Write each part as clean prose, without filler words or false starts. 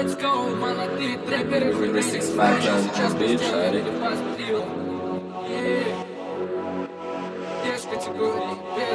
Let's go, молодые трэперы, хуй на них сейчас постелили пострел. Без категорий, без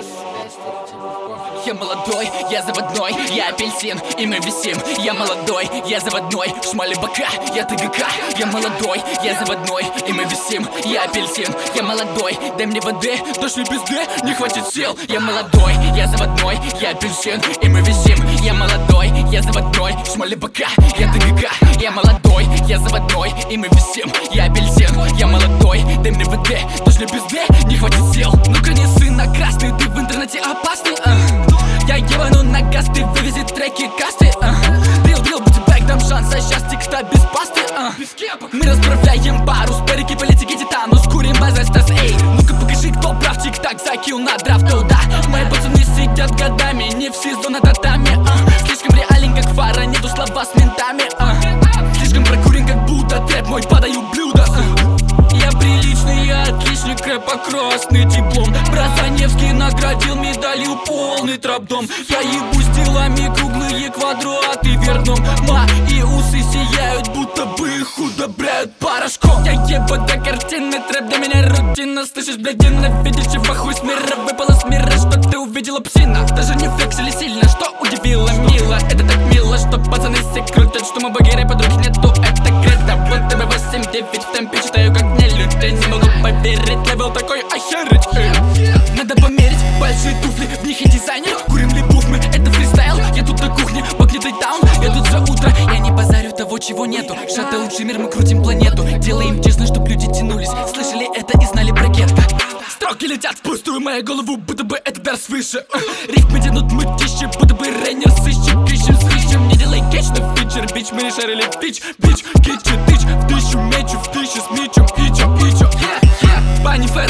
Я молодой, я заводной, я апельсин, и мы висим. Я молодой, я заводной, в шмале бока, я ТГК. Я молодой, я заводной, и мы висим. Я апельсин, я молодой, дай мне воды, дошли пизды, не хватит сил. Я молодой, я заводной, я апельсин, и мы висим. Я молодой, я заводной, в шмале бока, я ТГК. Я молодой, я заводной, и мы висим. Я апельсин, я молодой, дай мне воды, дошли пизды, не хватит сил. Ну-ка не сын на красный, ты в интернете опасный. Я ебану на газ, ты вывези треки касты. Бил, бэк, дам шанс, а сейчас текста без пасты. Мы расправляем пару, спереки политики титанус, курим база стас, эй. Ну-ка покажи, кто прав, тик-так, закил на драфт, да. Мои пацаны сидят годами, не в СИЗО на татами. Слишком реален, как фара, нету слова с ментами. Слишком прокурен, как будто трэп мой, подаю блюдо. Я приличный, я отличник, рэпа красный диплом. Бразаневский наградил медалью полный трап-дом. Я ебусь делами, круглые квадраты верном. Мои усы сияют, будто бы их удобряют порошком. Я ебать до картины, трэп для меня рутина. Слышишь, блядина, видишь, чего хуй с мира выпала с мира, что ты увидела псина. Даже не флексили сильно, что удивило мило. Это так мило, что пацаны все крутят, что мы боги рэпа, других нету, это кредо. Вот ТБ-8-9 в темпе читаю, как не лютый. Не могу поверить, левел такой охерить. Надо померить большие туфли, в них и дизайнер. Курим липух мы, это фристайл. Я тут на кухне, погнетый таун. Я тут за утро, я не базарю того, чего нету. Шата лучший мир, мы крутим планету. Делаем честно, чтоб люди тянулись. Слышали это и знали про гетто. Строки летят впустую, мою голову, будто бы это дар свыше. Рифмы тянут мытищи, будто бы рейнер сыщик. Ищем, свищем, не делай кетч на фичер. Бич, мы решили в бич, бич, китчи, тыч. В тысячу мечу, в тысячу с мечом, ичо. Баниферо,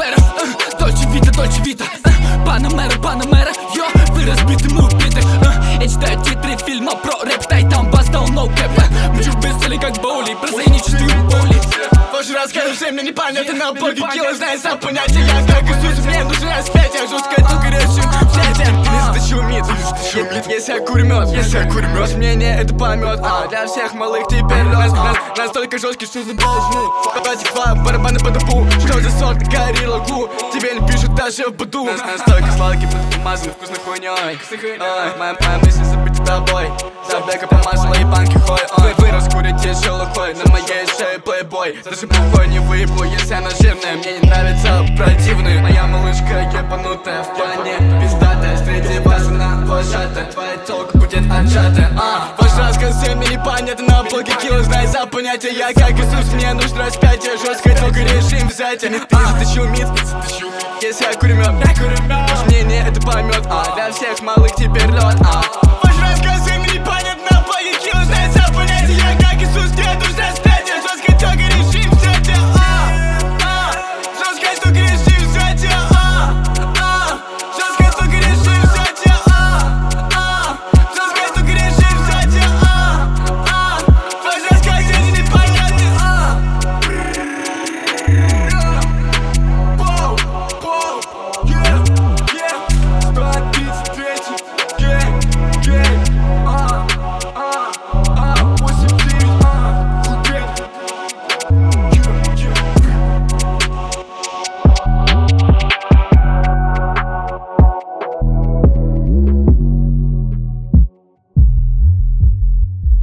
Дольче Вита, Панамера, йо, вы разбиты, мы убиты. Я читаю титры фильма про рэп, там бас дал no cap. Мчу в бестселле как боули, прозаиничатый боули. Позже расскажу всем, мне непонятно на боги кило, знаю сам понятие. Я как Иисус, мне нужен распятие, жесткая тука решим взятие. Не затащу мид, если я курю мед, мнение это помет. Для всех малых теперь настолько жесткий, что задолжу. Батик два, барабаны по дупу, что за сорт, горилла гу. Тебе не пишут даже в баду. Настолько сладкий, помазан вкусной хуйней. Моя мысль забыть тобой. Забега помазала и банки хой. Вы раскурите шелухой, на моей шее плейбой. Даже пухой не выебу, если она жирная. Мне не нравится противный. Моя малышка ебанутая в плане пиздатая. Среди вас она вожатая, твоя толка будет отжатая. Ваш рассказ всем мне непонятно на блоге кило, знай за понятие. Я как Иисус, мне нужно распятие. Жесткая толка решим взятие. Не затащу мид, если я курю мед. Мнение это помет, для всех малых теперь лед.